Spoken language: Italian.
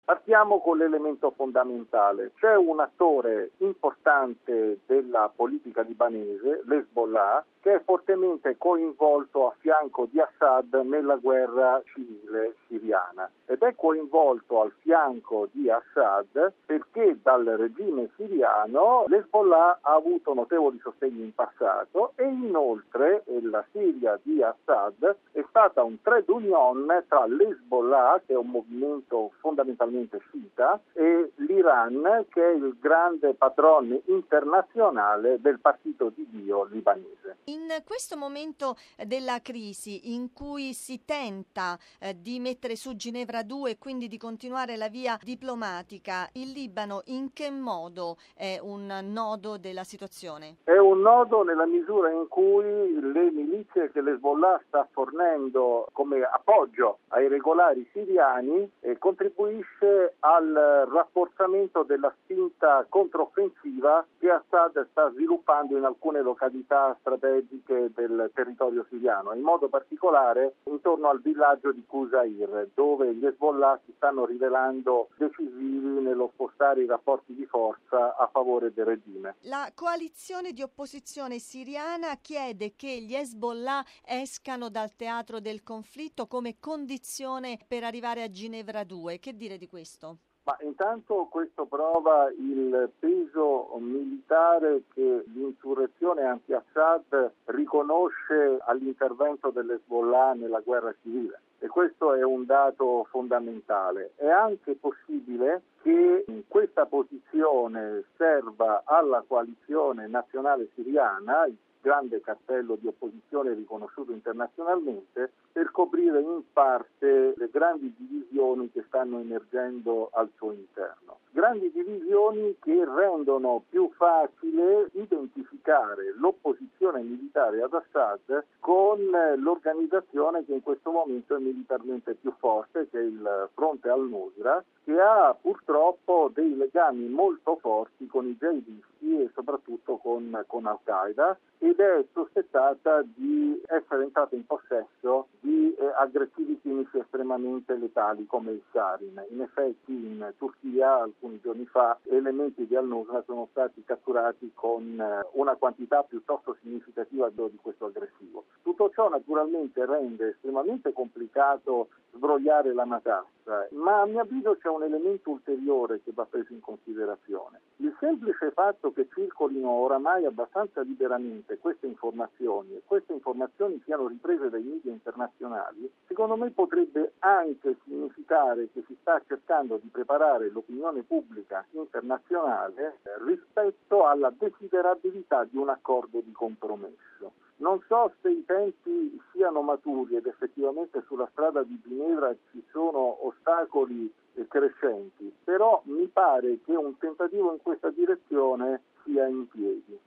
Partiamo con l'elemento fondamentale. C'è un attore importante della politica libanese, l'Hezbollah, che è fortemente coinvolto a fianco di Assad nella guerra civile siriana ed è coinvolto al fianco di Assad perché dal regime siriano l'Hezbollah ha avuto notevoli sostegni in passato e inoltre la Siria di Assad è stata un trade union tra l'Hezbollah, che è un movimento fondamentalmente sciita, e l'Iran, che è il grande padrone internazionale del partito di Dio libanese. In questo momento della crisi in cui si tenta di mettere su Ginevra 2 e quindi di continuare la via diplomatica, il Libano in che modo è un nodo della situazione? È un nodo nella misura in cui le milizie che l'Hezbollah sta fornendo come appoggio ai regolari siriani contribuisce al rafforzamento della spinta controffensiva che Assad sta sviluppando in alcune località strategiche del territorio siriano, in modo particolare intorno al villaggio di Qusair, dove gli Hezbollah si stanno rivelando decisivi nello spostare i rapporti di forza a favore del regime. La coalizione di opposizione siriana chiede che gli Hezbollah escano dal teatro del conflitto come condizione per arrivare a Ginevra 2. Che dire di questo? Ma intanto questo prova il peso militare che l'insurrezione anti-Assad riconosce all'intervento dell'Hezbollah nella guerra civile. E questo è un dato fondamentale. È anche possibile che questa posizione serva alla coalizione nazionale siriana, il grande cartello di opposizione riconosciuto internazionalmente, per coprire in parte le grandi divisioni che stanno emergendo al suo interno. Grandi divisioni che rendono più facile identificare l'opposizione militare ad Assad con l'organizzazione che in questo momento è militarmente più forte, che è il Fronte al-Nusra, che ha purtroppo dei legami molto forti con i jihadisti e soprattutto con Al-Qaeda, ed è sospettata di essere entrata in possesso di aggressivi chimici estremamente letali come il sarin. In effetti in Turchia alcuni giorni fa elementi di Al-Nusra sono stati catturati con una quantità piuttosto significativa di questo aggressivo. Tutto ciò naturalmente rende estremamente complicato sbrogliare la matassa, ma a mio avviso c'è un elemento ulteriore che va preso in considerazione. Il semplice fatto che circolino oramai abbastanza liberamente queste informazioni e queste informazioni siano riprese dai media internazionali, secondo me potrebbe anche significare che si sta cercando di preparare l'opinione pubblica internazionale rispetto alla desiderabilità di un accordo di compromesso. Non so se i tempi siano maturi ed effettivamente sulla strada di Ginevra ci sono ostacoli crescenti, però mi pare che un tentativo in questa direzione sia in piedi.